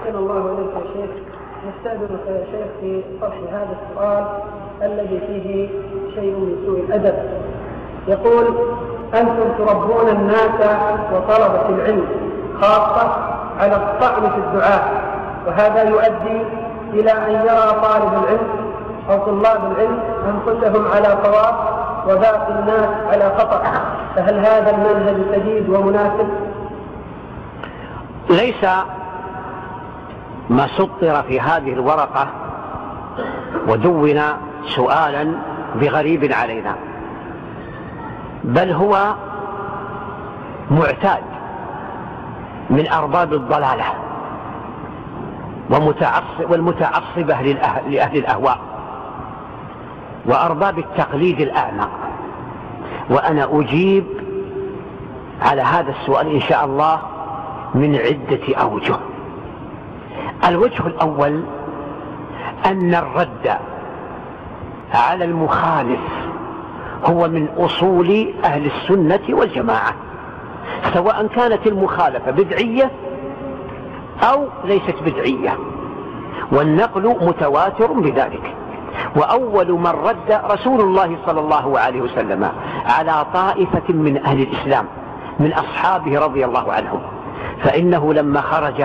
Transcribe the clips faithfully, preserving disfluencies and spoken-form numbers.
أحسن الله إليك يا شيخ. نستأذنك يا شيخ في طرح هذا السؤال الذي فيه شيء من سوء الأدب. يقول: أنتم تربون الناس وطلبة العلم خاصة على الطعن في الدعاء، وهذا يؤدي إلى أن يرى طالب العلم أو طلاب العلم أنفسهم على صواب وباقي الناس على خطأ، فهل هذا المنهج سديد ومناسب؟ ليس ما سطر في هذه الورقة ودون سؤالا بغريب علينا، بل هو معتاد من أرباب الضلالة والمتعصبة لأهل الأهواء وأرباب التقليد الأعمى. وأنا أجيب على هذا السؤال إن شاء الله من عدة أوجه. الوجه الأول أن الرد على المخالف هو من أصول أهل السنة والجماعة، سواء كانت المخالفة بدعية أو ليست بدعية، والنقل متواتر بذلك. وأول من رد رسول الله صلى الله عليه وسلم على طائفة من أهل الإسلام من أصحابه رضي الله عنهم، فإنه لما خرج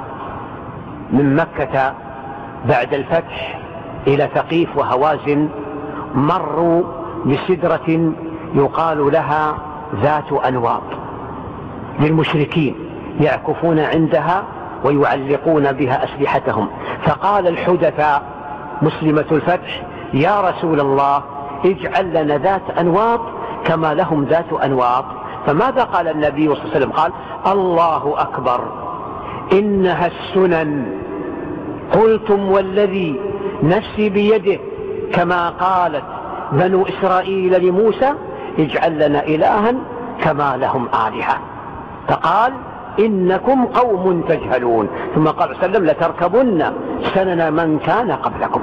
من مكة بعد الفتح إلى ثقيف وهوازن مروا بسدرة يقال لها ذات أنواط للمشركين يعكفون عندها ويعلقون بها أسلحتهم، فقال الحدثاء مسلمة الفتح: يا رسول الله اجعل لنا ذات أنواط كما لهم ذات أنواط. فماذا قال النبي صلى الله عليه وسلم؟ قال: الله أكبر، إنها السنن، قلتم والذي نفسي بيده، كما قالت بنو إسرائيل لموسى اجعل لنا إلها كما لهم آلهة. فقال: إنكم قوم تجهلون. ثم قال صلى الله عليه وسلم: لتركبن سنن من كان قبلكم.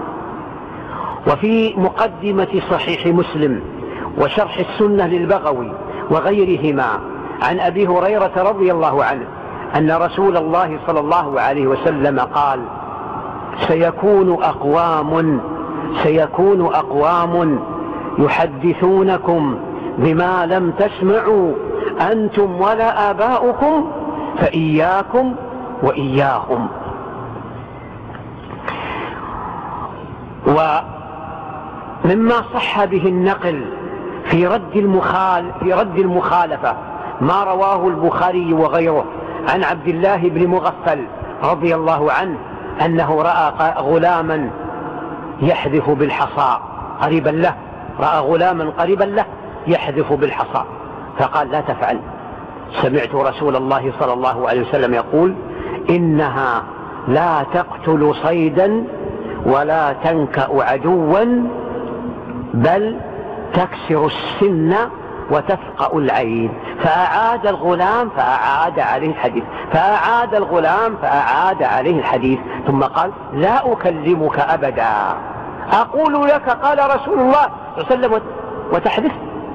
وفي مقدمة صحيح مسلم وشرح السنة للبغوي وغيرهما عن أبي هريرة رضي الله عنه أن رسول الله صلى الله عليه وسلم قال: سيكون أقوام سيكون أقوام يحدثونكم بما لم تسمعوا أنتم ولا آباؤكم فإياكم وإياهم. ومما صح به النقل في رد المخال في رد المخالفة ما رواه البخاري وغيره عن عبد الله بن مغفل رضي الله عنه أنه رأى غلاما يحذف بالحصى قريبا له رأى غلاما قريبا له يحذف بالحصى، فقال: لا تفعل، سمعت رسول الله صلى الله عليه وسلم يقول: إنها لا تقتل صيدا ولا تنكأ عدوا، بل تكسر السن وتفقأ العين. فأعاد الغلام فأعاد عليه الحديث فأعاد الغلام فأعاد عليه الحديث ثم قال: لا أكلمك أبدا، أقول لك قال رسول الله صلى الله عليه وسلم وتحدث.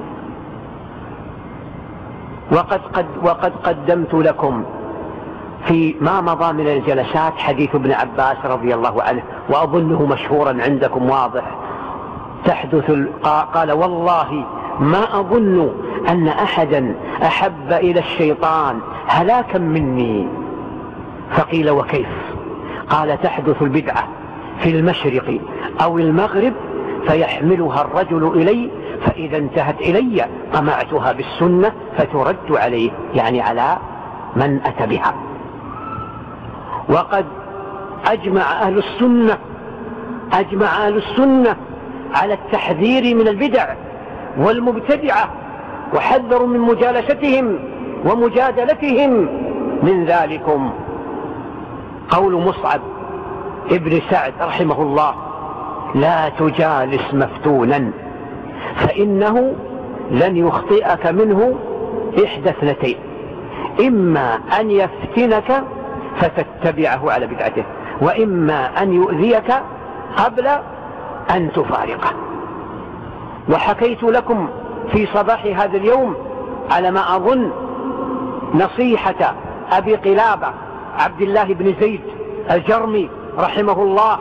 وقد, قد وقد قدمت لكم في ما مضى من الجلسات حديث ابن عباس رضي الله عنه، وأظنه مشهورا عندكم واضح. تحدث قال: والله ما أظن أن أحدا أحب إلى الشيطان هلاكا مني. فقيل: وكيف؟ قال: تحدث البدعة في المشرق أو المغرب فيحملها الرجل إلي، فإذا انتهت إلي قمعتها بالسنة فترد عليه، يعني على من أتى بها. وقد أجمع أهل السنة أجمع أهل السنة على التحذير من البدع والمبتدعة، وحذروا من مجالستهم ومجادلتهم. من ذلكم قول مصعب ابن سعد رحمه الله: لا تجالس مفتونا فإنه لن يخطئك منه إحدى اثنتين: إما أن يفتنك فتتبعه على بدعته، وإما أن يؤذيك قبل أن تفارقه. وحكيت لكم في صباح هذا اليوم على ما أظن نصيحة أبي قلابة عبد الله بن زيد الجرمي رحمه الله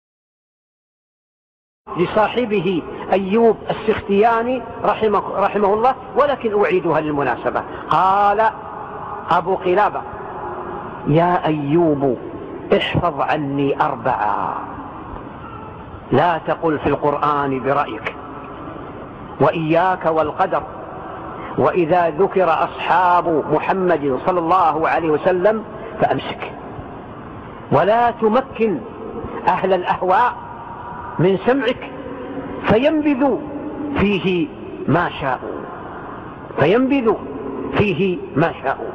لصاحبه أيوب السختياني رحمه, رحمه الله، ولكن أعيدها للمناسبة. قال أبو قلابة: يا أيوب احفظ عني أربعة، لا تقل في القرآن برأيك، وإياك والقدر، وإذا ذكر أصحاب محمد صلى الله عليه وسلم فأمسك، ولا تمكن أهل الأهواء من سمعك فينبذوا فيه ما شاءوا فينبذوا فيه ما شاءوا.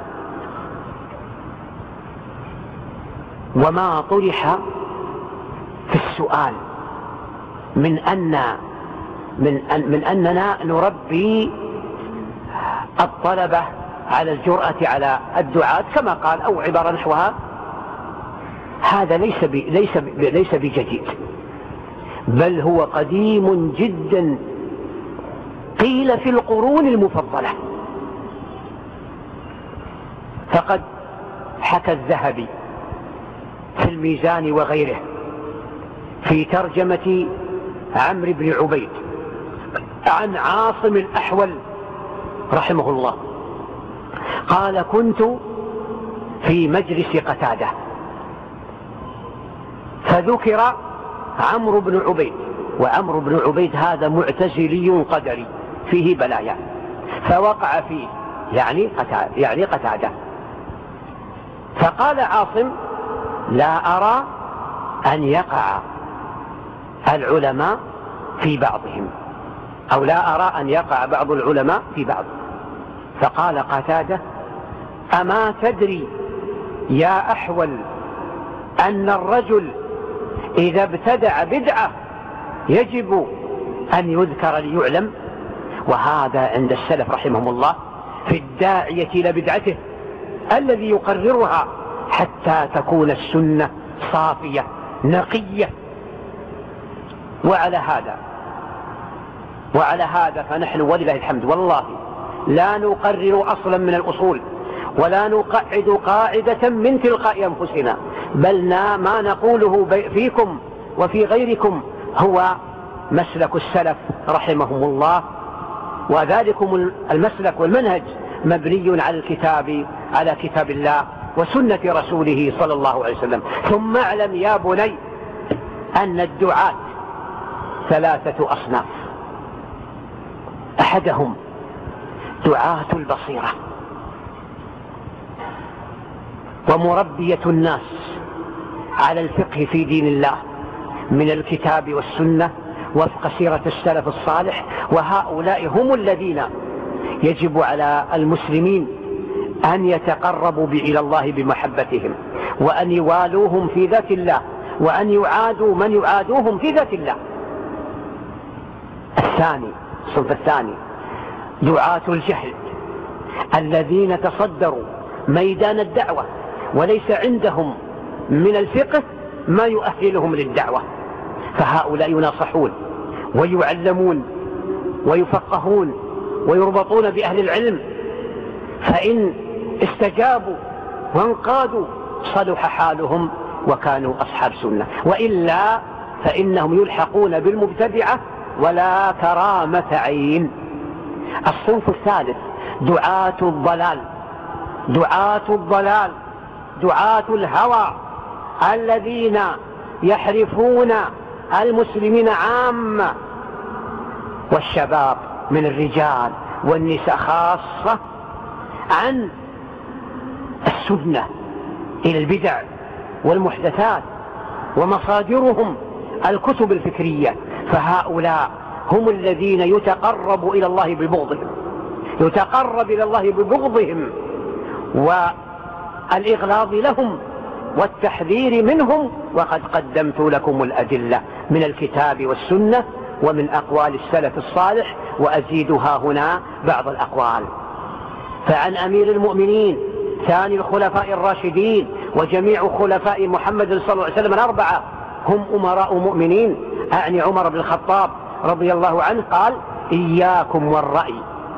وما طرح في السؤال من أن من, أن من أننا نربي الطلبة على الجرأة على الدعاة كما قال أو عبارة نحوها، هذا ليس ب ليس ب ليس بجديد، بل هو قديم جدا، قيل في القرون المفضلة. فقد حكى الذهبي في الميزان وغيره في ترجمة عمرو بن عبيد عن عاصم الأحول رحمه الله قال: كنت في مجلس قتادة فذكر عمرو بن عبيد، وعمرو بن عبيد هذا معتزلي قدري فيه بلايا، فوقع فيه يعني قتادة, يعني قتادة. فقال عاصم: لا أرى أن يقع العلماء في بعضهم، أو لا أرى أن يقع بعض العلماء في بعض. فقال قتادة: أما تدري يا أحول أن الرجل إذا ابتدع بدعة يجب أن يذكر ليعلم؟ وهذا عند السلف رحمهم الله في الداعية إلى بدعته الذي يقررها حتى تكون السنة صافية نقية. وعلى هذا وعلى هذا فنحن ولله الحمد والله لا نقرر أصلا من الأصول، ولا نقعد قاعدة من تلقاء أنفسنا، بل ما نقوله فيكم وفي غيركم هو مسلك السلف رحمهم الله، وذلكم المسلك والمنهج مبني على الكتاب على كتاب الله وسنة رسوله صلى الله عليه وسلم. ثم اعلم يا بني أن الدعاة ثلاثة أصناف: أحدهم دعاة البصيرة ومربية الناس على الفقه في دين الله من الكتاب والسنة وفق سيرة السلف الصالح، وهؤلاء هم الذين يجب على المسلمين أن يتقربوا إلى الله بمحبتهم، وأن يوالوهم في ذات الله، وأن يعادوا من يعادوهم في ذات الله. الثاني الصنف الثاني دعاة الجهل الذين تصدروا ميدان الدعوة وليس عندهم من الفقه ما يؤهلهم للدعوة، فهؤلاء يناصحون ويعلمون ويفقهون ويربطون بأهل العلم، فإن استجابوا وانقادوا صلح حالهم وكانوا أصحاب سنة، وإلا فإنهم يلحقون بالمبتدعة ولا كرامة عين. الصنف الثالث دعاة الضلال دعاة الضلال دعاة الهوى الذين يحرفون المسلمين عامة والشباب من الرجال والنساء خاصة عن السنة إلى البدع والمحدثات، ومصادرهم الكتب الفكرية. فهؤلاء هم الذين يتقرب إلى الله ببغضهم يتقرب إلى الله ببغضهم والإغلاظ لهم والتحذير منهم، وقد قدمت لكم الأدلة من الكتاب والسنة ومن أقوال السلف الصالح، وأزيدها هنا بعض الأقوال. فعن أمير المؤمنين ثاني الخلفاء الراشدين وجميع خلفاء محمد صلى الله عليه وسلم الأربعة هم أمراء مؤمنين، أعني عمر بن الخطاب رضي الله عنه قال: إياكم والرأي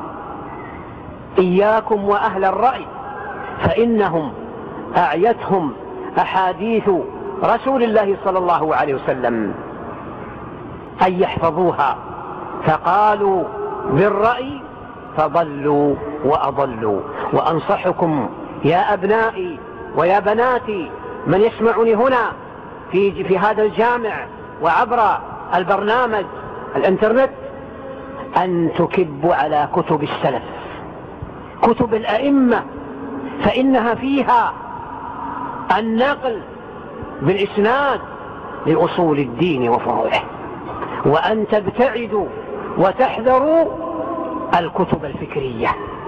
إياكم وأهل الرأي فإنهم أعيتهم أحاديث رسول الله صلى الله عليه وسلم أن يحفظوها، فقالوا بالرأي فضلوا وأضلوا. وأنصحكم يا أبنائي ويا بناتي من يسمعني هنا في, في هذا الجامع وعبر البرنامج الانترنت أن تكبوا على كتب السلف، كتب الأئمة، فإنها فيها النقل بالإسناد لأصول الدين وفروعه، وأن تبتعدوا وتحذروا الكتب الفكرية،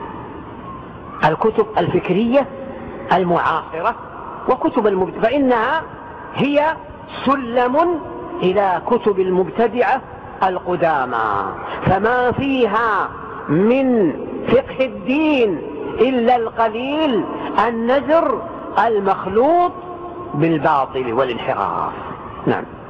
الكتب الفكرية المعاصرة وكتب المبتدعة، فإنها هي سلم إلى كتب المبتدعة القدامى، فما فيها من فقه الدين إلا القليل النزر المخلوط بالباطل والانحراف. نعم.